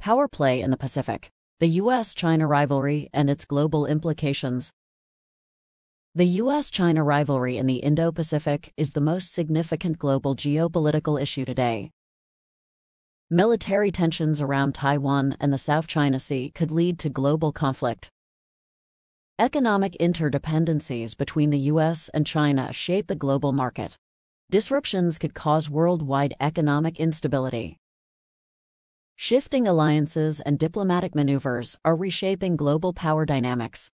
Power play in the Pacific. The U.S.-China rivalry and its global implications. The U.S.-China rivalry in the Indo-Pacific is the most significant global geopolitical issue today. Military tensions around Taiwan and the South China Sea could lead to global conflict. Economic interdependencies between the U.S. and China shape the global market. Disruptions could cause worldwide economic instability. Shifting alliances and diplomatic maneuvers are reshaping global power dynamics.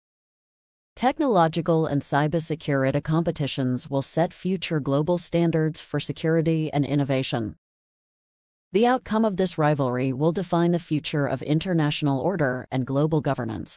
Technological and cybersecurity competitions will set future global standards for security and innovation. The outcome of this rivalry will define the future of international order and global governance.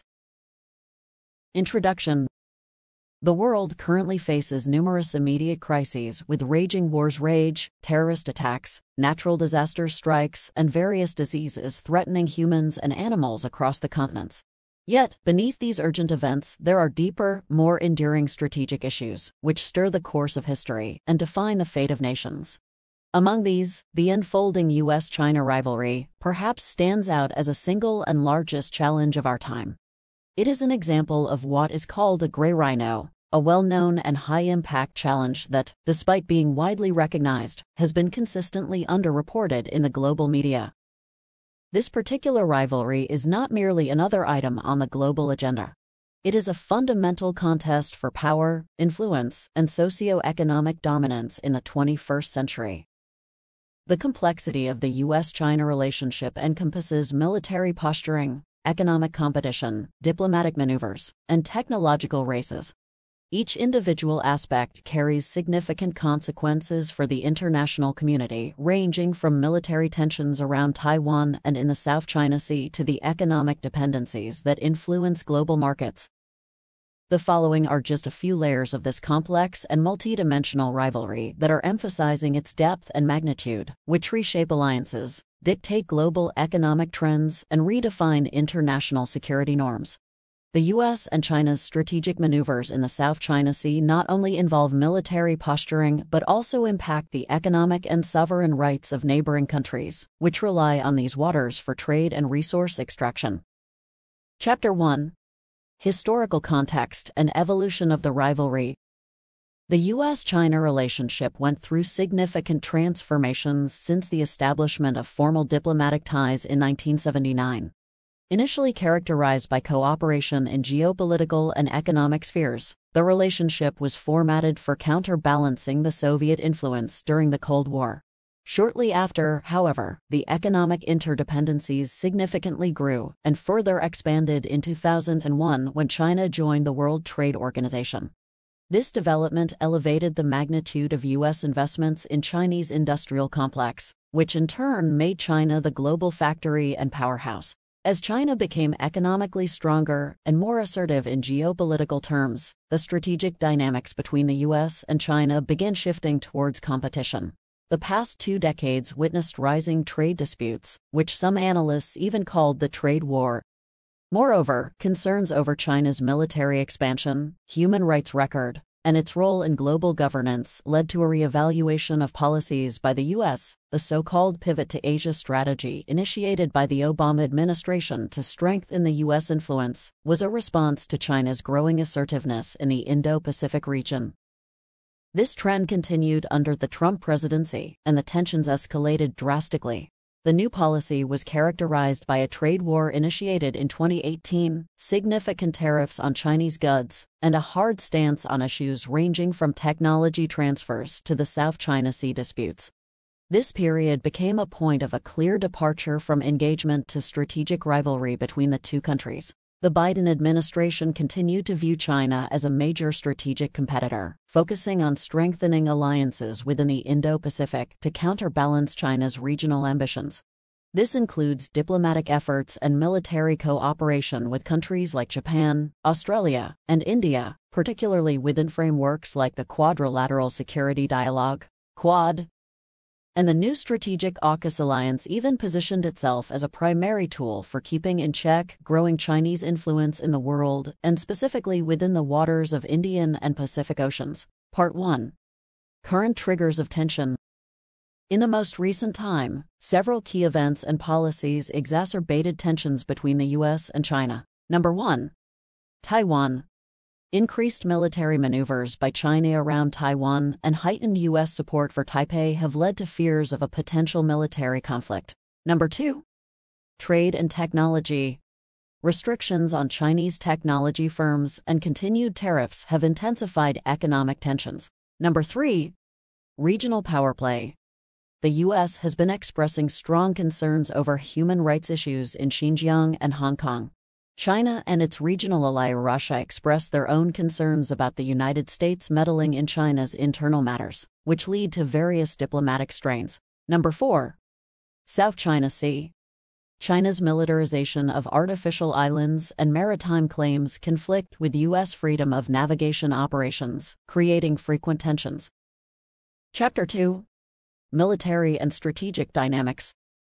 Introduction. The world currently faces numerous immediate crises, with raging wars rage, terrorist attacks, natural disaster strikes, and various diseases threatening humans and animals across the continents. Yet, beneath these urgent events, there are deeper, more enduring strategic issues, which stir the course of history and define the fate of nations. Among these, the unfolding U.S.-China rivalry perhaps stands out as a single and largest challenge of our time. It is an example of what is called a gray rhino, a well-known and high-impact challenge that, despite being widely recognized, has been consistently underreported in the global media. This particular rivalry is not merely another item on the global agenda. It is a fundamental contest for power, influence, and socio-economic dominance in the 21st century. The complexity of the U.S.-China relationship encompasses military posturing, economic competition, diplomatic maneuvers, and technological races. Each individual aspect carries significant consequences for the international community, ranging from military tensions around Taiwan and in the South China Sea to the economic dependencies that influence global markets. The following are just a few layers of this complex and multidimensional rivalry that are emphasizing its depth and magnitude, which reshape alliances, dictate global economic trends, and redefine international security norms. The U.S. and China's strategic maneuvers in the South China Sea not only involve military posturing but also impact the economic and sovereign rights of neighboring countries, which rely on these waters for trade and resource extraction. Chapter 1. Historical context and evolution of the rivalry. The U.S.-China relationship went through significant transformations since the establishment of formal diplomatic ties in 1979. Initially characterized by cooperation in geopolitical and economic spheres, the relationship was formatted for counterbalancing the Soviet influence during the Cold War. Shortly after, however, the economic interdependencies significantly grew and further expanded in 2001 when China joined the World Trade Organization. This development elevated the magnitude of U.S. investments in Chinese industrial complex, which in turn made China the global factory and powerhouse. As China became economically stronger and more assertive in geopolitical terms, the strategic dynamics between the U.S. and China began shifting towards competition. The past 2 decades witnessed rising trade disputes, which some analysts even called the trade war. Moreover, concerns over China's military expansion, human rights record, and its role in global governance led to a reevaluation of policies by the U.S. The so-called Pivot to Asia strategy, initiated by the Obama administration to strengthen the U.S. influence, was a response to China's growing assertiveness in the Indo-Pacific region. This trend continued under the Trump presidency, and the tensions escalated drastically. The new policy was characterized by a trade war initiated in 2018, significant tariffs on Chinese goods, and a hard stance on issues ranging from technology transfers to the South China Sea disputes. This period became a point of a clear departure from engagement to strategic rivalry between the two countries. The Biden administration continued to view China as a major strategic competitor, focusing on strengthening alliances within the Indo-Pacific to counterbalance China's regional ambitions. This includes diplomatic efforts and military cooperation with countries like Japan, Australia, and India, particularly within frameworks like the Quadrilateral Security Dialogue, Quad. And the new strategic AUKUS alliance even positioned itself as a primary tool for keeping in check growing Chinese influence in the world, and specifically within the waters of Indian and Pacific Oceans. Part 1. Current triggers of tension. In the most recent time, several key events and policies exacerbated tensions between the U.S. and China. Number 1. Taiwan. Increased military maneuvers by China around Taiwan and heightened U.S. support for Taipei have led to fears of a potential military conflict. Number 2. Trade and technology. Restrictions on Chinese technology firms and continued tariffs have intensified economic tensions. Number 3. Regional power play. The U.S. has been expressing strong concerns over human rights issues in Xinjiang and Hong Kong. China and its regional ally Russia expressed their own concerns about the United States meddling in China's internal matters, which lead to various diplomatic strains. Number 4. South China Sea. China's militarization of artificial islands and maritime claims conflict with U.S. freedom of navigation operations, creating frequent tensions. Chapter 2. Military and strategic dynamics.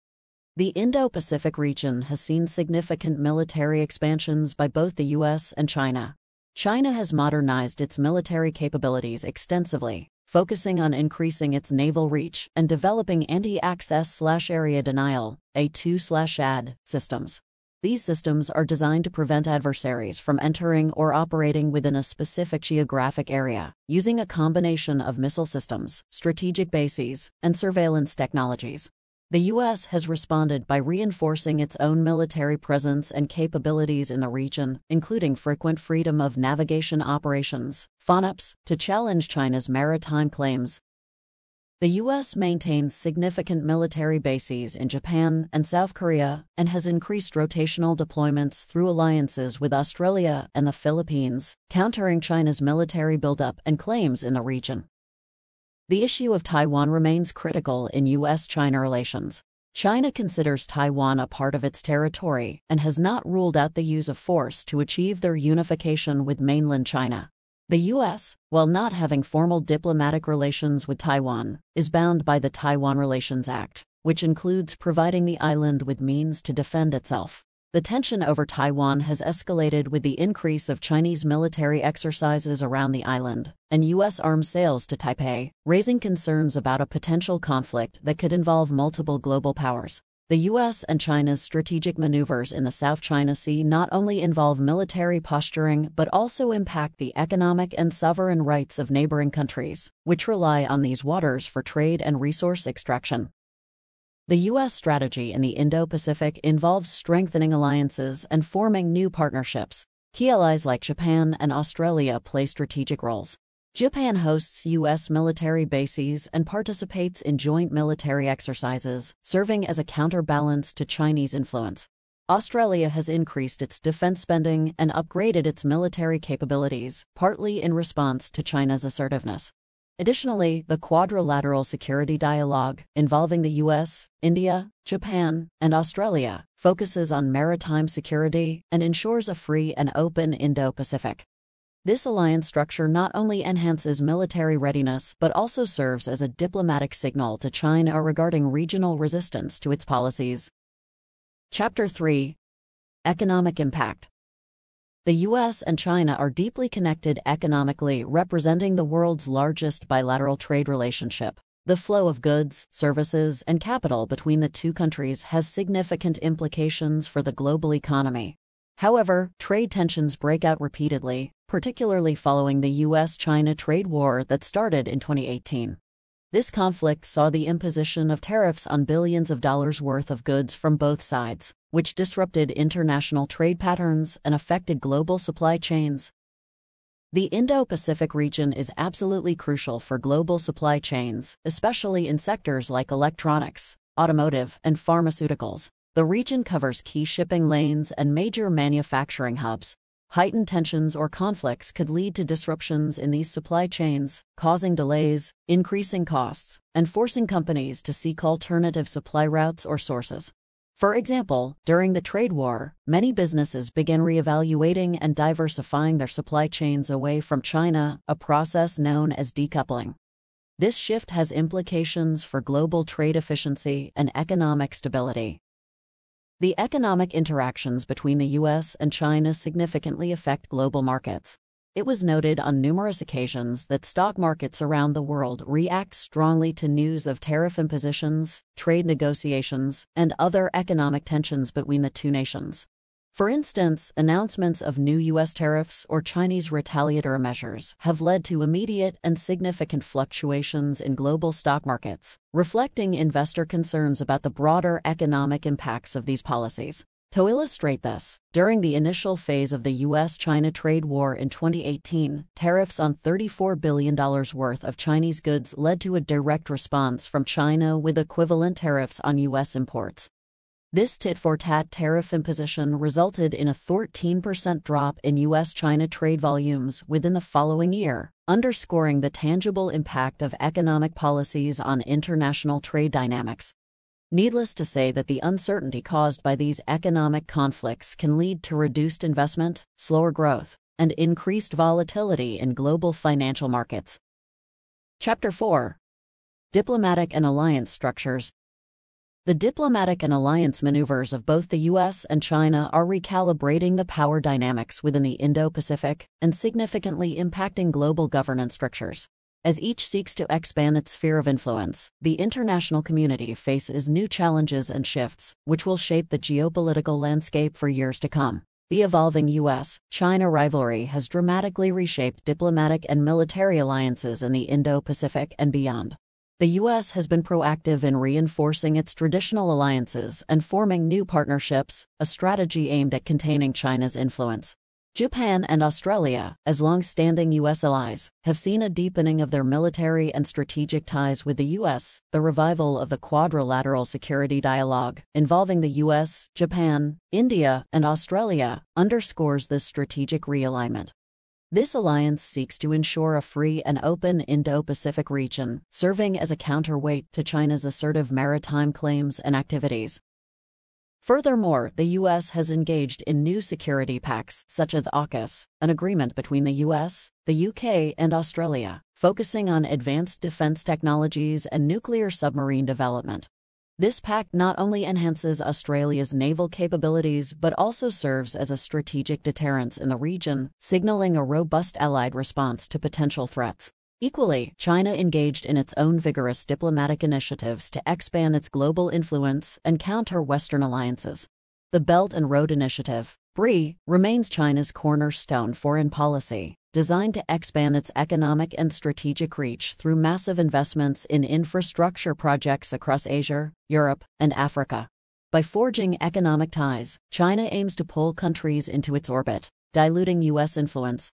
The Indo-Pacific region has seen significant military expansions by both the U.S. and China. China has modernized its military capabilities extensively, focusing on increasing its naval reach and developing anti-access/area denial (A2/AD) systems. These systems are designed to prevent adversaries from entering or operating within a specific geographic area, using a combination of missile systems, strategic bases, and surveillance technologies. The U.S. has responded by reinforcing its own military presence and capabilities in the region, including frequent freedom of navigation operations, FONOPs, to challenge China's maritime claims. The U.S. maintains significant military bases in Japan and South Korea and has increased rotational deployments through alliances with Australia and the Philippines, countering China's military buildup and claims in the region. The issue of Taiwan remains critical in U.S.-China relations. China considers Taiwan a part of its territory and has not ruled out the use of force to achieve their unification with mainland China. The U.S., while not having formal diplomatic relations with Taiwan, is bound by the Taiwan Relations Act, which includes providing the island with means to defend itself. The tension over Taiwan has escalated with the increase of Chinese military exercises around the island and U.S. arms sales to Taipei, raising concerns about a potential conflict that could involve multiple global powers. The U.S. and China's strategic maneuvers in the South China Sea not only involve military posturing but also impact the economic and sovereign rights of neighboring countries, which rely on these waters for trade and resource extraction. The U.S. strategy in the Indo-Pacific involves strengthening alliances and forming new partnerships. Key allies like Japan and Australia play strategic roles. Japan hosts U.S. military bases and participates in joint military exercises, serving as a counterbalance to Chinese influence. Australia has increased its defense spending and upgraded its military capabilities, partly in response to China's assertiveness. Additionally, the Quadrilateral Security Dialogue, involving the U.S., India, Japan, and Australia, focuses on maritime security and ensures a free and open Indo-Pacific. This alliance structure not only enhances military readiness but also serves as a diplomatic signal to China regarding regional resistance to its policies. Chapter 3. Economic impact. The U.S. and China are deeply connected economically, representing the world's largest bilateral trade relationship. The flow of goods, services, and capital between the two countries has significant implications for the global economy. However, trade tensions break out repeatedly, particularly following the U.S.-China trade war that started in 2018. This conflict saw the imposition of tariffs on billions of dollars worth of goods from both sides, which disrupted international trade patterns and affected global supply chains. The Indo-Pacific region is absolutely crucial for global supply chains, especially in sectors like electronics, automotive, and pharmaceuticals. The region covers key shipping lanes and major manufacturing hubs. Heightened tensions or conflicts could lead to disruptions in these supply chains, causing delays, increasing costs, and forcing companies to seek alternative supply routes or sources. For example, during the trade war, many businesses began reevaluating and diversifying their supply chains away from China, a process known as decoupling. This shift has implications for global trade efficiency and economic stability. The economic interactions between the U.S. and China significantly affect global markets. It was noted on numerous occasions that stock markets around the world react strongly to news of tariff impositions, trade negotiations, and other economic tensions between the two nations. For instance, announcements of new U.S. tariffs or Chinese retaliatory measures have led to immediate and significant fluctuations in global stock markets, reflecting investor concerns about the broader economic impacts of these policies. To illustrate this, during the initial phase of the U.S.-China trade war in 2018, tariffs on $34 billion worth of Chinese goods led to a direct response from China with equivalent tariffs on U.S. imports. This tit-for-tat tariff imposition resulted in a 13% drop in U.S.-China trade volumes within the following year, underscoring the tangible impact of economic policies on international trade dynamics. Needless to say that the uncertainty caused by these economic conflicts can lead to reduced investment, slower growth, and increased volatility in global financial markets. Chapter 4. Diplomatic and Alliance Structures. The diplomatic and alliance maneuvers of both the U.S. and China are recalibrating the power dynamics within the Indo-Pacific and significantly impacting global governance structures. As each seeks to expand its sphere of influence, the international community faces new challenges and shifts, which will shape the geopolitical landscape for years to come. The evolving U.S.-China rivalry has dramatically reshaped diplomatic and military alliances in the Indo-Pacific and beyond. The U.S. has been proactive in reinforcing its traditional alliances and forming new partnerships, a strategy aimed at containing China's influence. Japan and Australia, as long-standing U.S. allies, have seen a deepening of their military and strategic ties with the U.S. The revival of the quadrilateral security dialogue, involving the U.S., Japan, India, and Australia, underscores this strategic realignment. This alliance seeks to ensure a free and open Indo-Pacific region, serving as a counterweight to China's assertive maritime claims and activities. Furthermore, the U.S. has engaged in new security pacts such as AUKUS, an agreement between the U.S., the U.K., and Australia, focusing on advanced defense technologies and nuclear submarine development. This pact not only enhances Australia's naval capabilities but also serves as a strategic deterrence in the region, signaling a robust allied response to potential threats. Equally, China engaged in its own vigorous diplomatic initiatives to expand its global influence and counter Western alliances. The Belt and Road Initiative, BRI, remains China's cornerstone foreign policy, designed to expand its economic and strategic reach through massive investments in infrastructure projects across Asia, Europe, and Africa. By forging economic ties, China aims to pull countries into its orbit, diluting U.S. influence.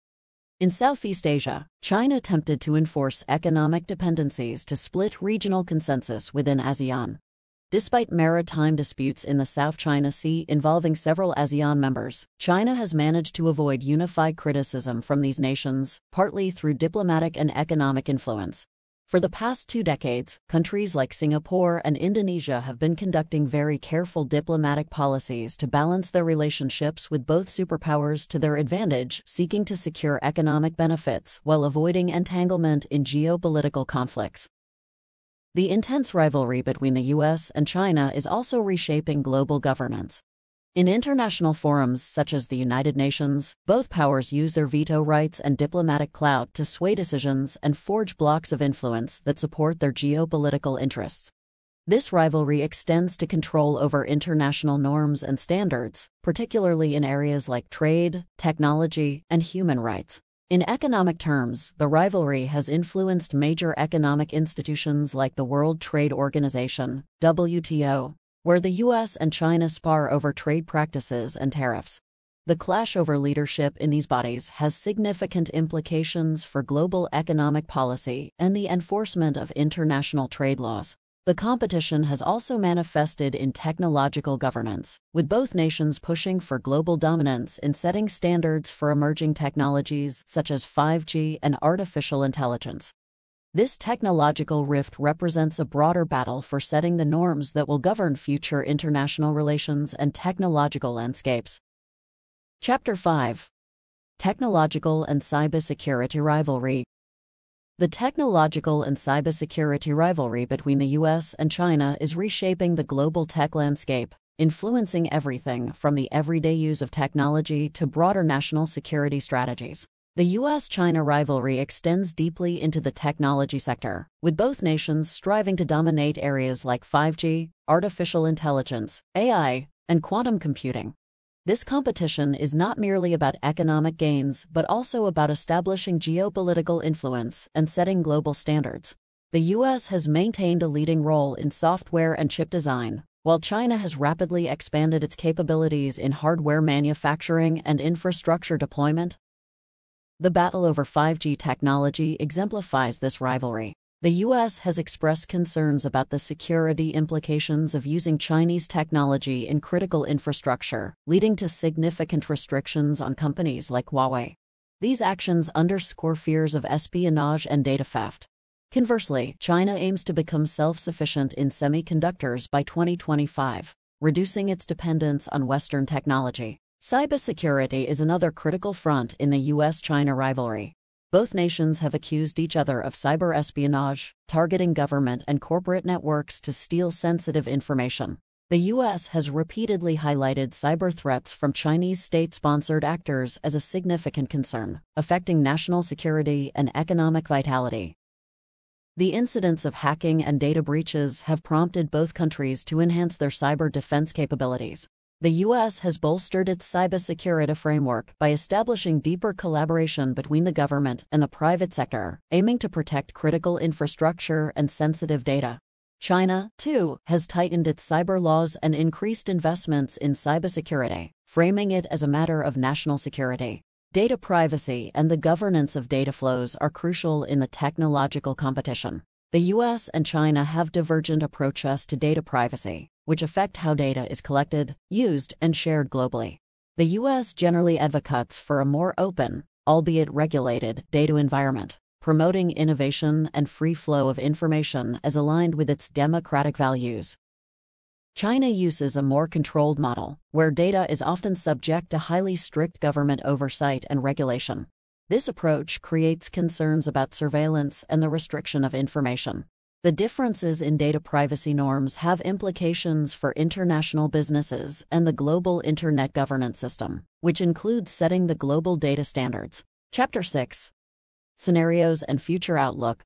In Southeast Asia, China attempted to enforce economic dependencies to split regional consensus within ASEAN. Despite maritime disputes in the South China Sea involving several ASEAN members, China has managed to avoid unified criticism from these nations, partly through diplomatic and economic influence. For the past 2 decades, countries like Singapore and Indonesia have been conducting very careful diplomatic policies to balance their relationships with both superpowers to their advantage, seeking to secure economic benefits while avoiding entanglement in geopolitical conflicts. The intense rivalry between the U.S. and China is also reshaping global governance. In international forums such as the United Nations, both powers use their veto rights and diplomatic clout to sway decisions and forge blocks of influence that support their geopolitical interests. This rivalry extends to control over international norms and standards, particularly in areas like trade, technology, and human rights. In economic terms, the rivalry has influenced major economic institutions like the World Trade Organization, WTO, where the U.S. and China spar over trade practices and tariffs. The clash over leadership in these bodies has significant implications for global economic policy and the enforcement of international trade laws. The competition has also manifested in technological governance, with both nations pushing for global dominance in setting standards for emerging technologies such as 5G and artificial intelligence. This technological rift represents a broader battle for setting the norms that will govern future international relations and technological landscapes. Chapter 5. Technological and Cybersecurity Rivalry. The technological and cybersecurity rivalry between the U.S. and China is reshaping the global tech landscape, influencing everything from the everyday use of technology to broader national security strategies. The US-China rivalry extends deeply into the technology sector, with both nations striving to dominate areas like 5G, artificial intelligence, AI, and quantum computing. This competition is not merely about economic gains, but also about establishing geopolitical influence and setting global standards. The US has maintained a leading role in software and chip design, while China has rapidly expanded its capabilities in hardware manufacturing and infrastructure deployment. The battle over 5G technology exemplifies this rivalry. The US has expressed concerns about the security implications of using Chinese technology in critical infrastructure, leading to significant restrictions on companies like Huawei. These actions underscore fears of espionage and data theft. Conversely, China aims to become self-sufficient in semiconductors by 2025, reducing its dependence on Western technology. Cybersecurity is another critical front in the US-China rivalry. Both nations have accused each other of cyber espionage, targeting government and corporate networks to steal sensitive information. The US has repeatedly highlighted cyber threats from Chinese state-sponsored actors as a significant concern, affecting national security and economic vitality. The incidents of hacking and data breaches have prompted both countries to enhance their cyber defense capabilities. The US has bolstered its cybersecurity framework by establishing deeper collaboration between the government and the private sector, aiming to protect critical infrastructure and sensitive data. China, too, has tightened its cyber laws and increased investments in cybersecurity, framing it as a matter of national security. Data privacy and the governance of data flows are crucial in the technological competition. The US and China have divergent approaches to data privacy, which affect how data is collected, used, and shared globally. The US generally advocates for a more open, albeit regulated, data environment, promoting innovation and free flow of information as aligned with its democratic values. China uses a more controlled model, where data is often subject to highly strict government oversight and regulation. This approach creates concerns about surveillance and the restriction of information. The differences in data privacy norms have implications for international businesses and the global internet governance system, which includes setting the global data standards. Chapter 6. Scenarios and Future Outlook.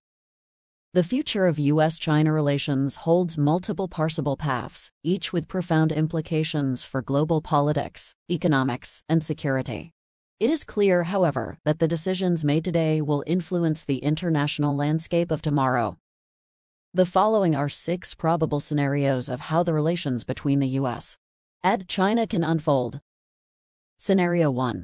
The future of US-China relations holds multiple possible paths, each with profound implications for global politics, economics, and security. It is clear, however, that the decisions made today will influence the international landscape of tomorrow. The following are 6 probable scenarios of how the relations between the US and China can unfold. Scenario 1.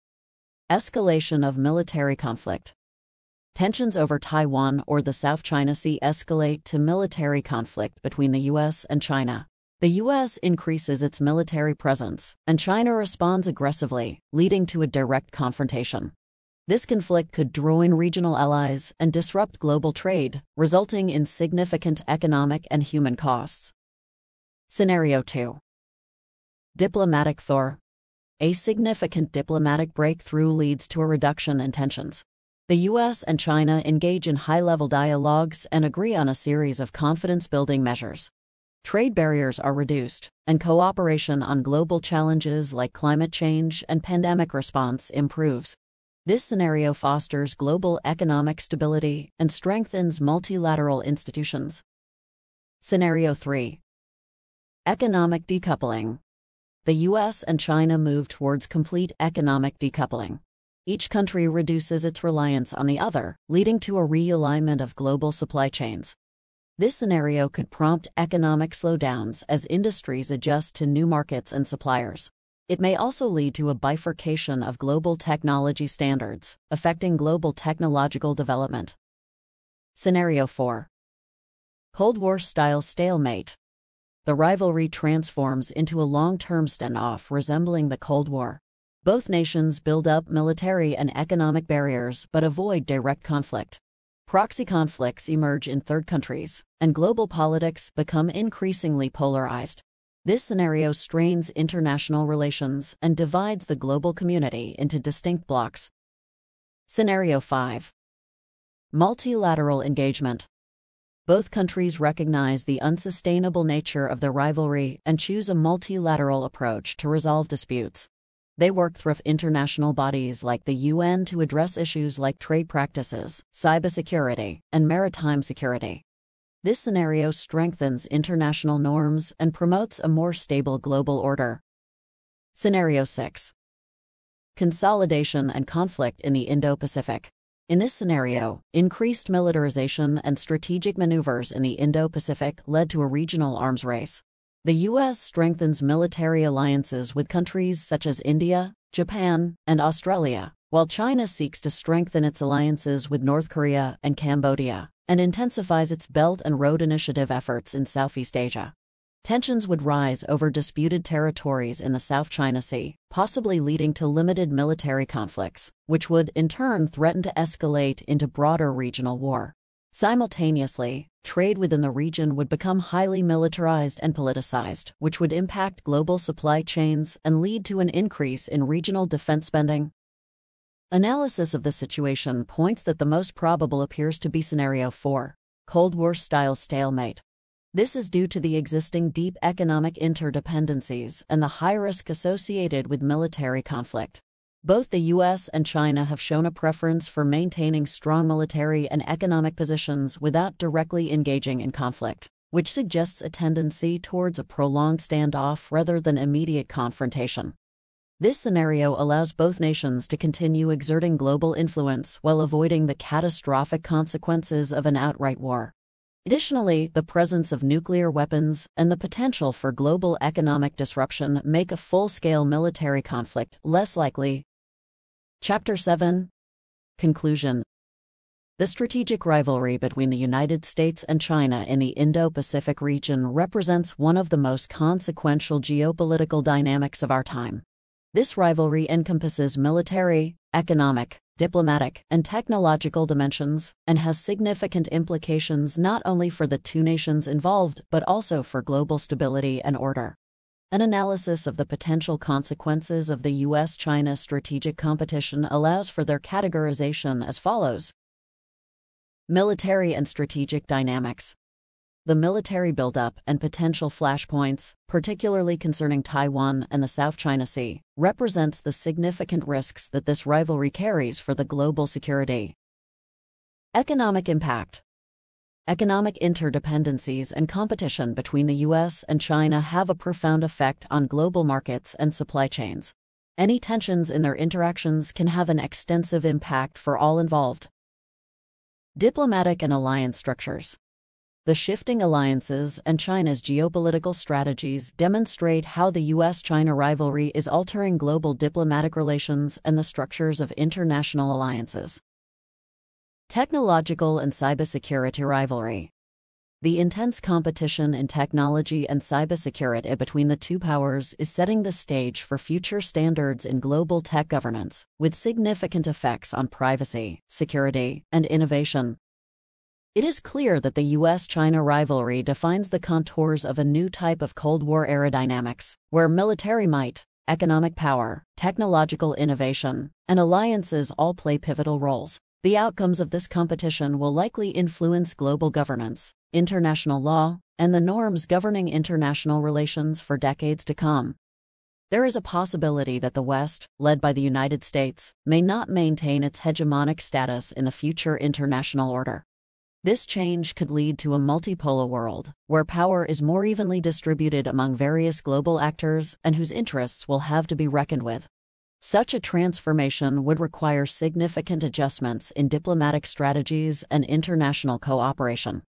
Escalation of military conflict. Tensions over Taiwan or the South China Sea escalate to military conflict between the US and China. The US increases its military presence, and China responds aggressively, leading to a direct confrontation. This conflict could draw in regional allies and disrupt global trade, resulting in significant economic and human costs. Scenario 2. Diplomatic thaw. A significant diplomatic breakthrough leads to a reduction in tensions. The US and China engage in high-level dialogues and agree on a series of confidence-building measures. Trade barriers are reduced, and cooperation on global challenges like climate change and pandemic response improves. This scenario fosters global economic stability and strengthens multilateral institutions. Scenario 3. Economic decoupling. The US and China move towards complete economic decoupling. Each country reduces its reliance on the other, leading to a realignment of global supply chains. This scenario could prompt economic slowdowns as industries adjust to new markets and suppliers. It may also lead to a bifurcation of global technology standards, affecting global technological development. Scenario 4. Cold War-style stalemate. The rivalry transforms into a long-term standoff resembling the Cold War. Both nations build up military and economic barriers but avoid direct conflict. Proxy conflicts emerge in third countries, and global politics become increasingly polarized. This scenario strains international relations and divides the global community into distinct blocs. Scenario 5. Multilateral engagement. Both countries recognize the unsustainable nature of the rivalry and choose a multilateral approach to resolve disputes. They work through international bodies like the UN to address issues like trade practices, cybersecurity, and maritime security. This scenario strengthens international norms and promotes a more stable global order. Scenario 6. Consolidation and conflict in the Indo-Pacific. In this scenario, increased militarization and strategic maneuvers in the Indo-Pacific led to a regional arms race. The U.S. strengthens military alliances with countries such as India, Japan, and Australia, while China seeks to strengthen its alliances with North Korea and Cambodia, and intensifies its Belt and Road Initiative efforts in Southeast Asia. Tensions would rise over disputed territories in the South China Sea, possibly leading to limited military conflicts, which would, in turn, threaten to escalate into broader regional war. Simultaneously, trade within the region would become highly militarized and politicized, which would impact global supply chains and lead to an increase in regional defense spending. Analysis of the situation points that the most probable appears to be Scenario 4, Cold War-style stalemate. This is due to the existing deep economic interdependencies and the high risk associated with military conflict. Both the U.S. and China have shown a preference for maintaining strong military and economic positions without directly engaging in conflict, which suggests a tendency towards a prolonged standoff rather than immediate confrontation. This scenario allows both nations to continue exerting global influence while avoiding the catastrophic consequences of an outright war. Additionally, the presence of nuclear weapons and the potential for global economic disruption make a full-scale military conflict less likely. Chapter 7. Conclusion. The strategic rivalry between the United States and China in the Indo-Pacific region represents one of the most consequential geopolitical dynamics of our time. This rivalry encompasses military, economic, diplomatic, and technological dimensions, and has significant implications not only for the two nations involved but also for global stability and order. An analysis of the potential consequences of the U.S.-China strategic competition allows for their categorization as follows. Military and strategic dynamics. The military buildup and potential flashpoints, particularly concerning Taiwan and the South China Sea, represents the significant risks that this rivalry carries for the global security. Economic impact. Economic interdependencies and competition between the U.S. and China have a profound effect on global markets and supply chains. Any tensions in their interactions can have an extensive impact for all involved. Diplomatic and alliance structures. The shifting alliances and China's geopolitical strategies demonstrate how the U.S.-China rivalry is altering global diplomatic relations and the structures of international alliances. Technological and cybersecurity rivalry. The intense competition in technology and cybersecurity between the two powers is setting the stage for future standards in global tech governance, with significant effects on privacy, security, and innovation. It is clear that the U.S.-China rivalry defines the contours of a new type of Cold War-era dynamics, where military might, economic power, technological innovation, and alliances all play pivotal roles. The outcomes of this competition will likely influence global governance, international law, and the norms governing international relations for decades to come. There is a possibility that the West, led by the United States, may not maintain its hegemonic status in the future international order. This change could lead to a multipolar world, where power is more evenly distributed among various global actors and whose interests will have to be reckoned with. Such a transformation would require significant adjustments in diplomatic strategies and international cooperation.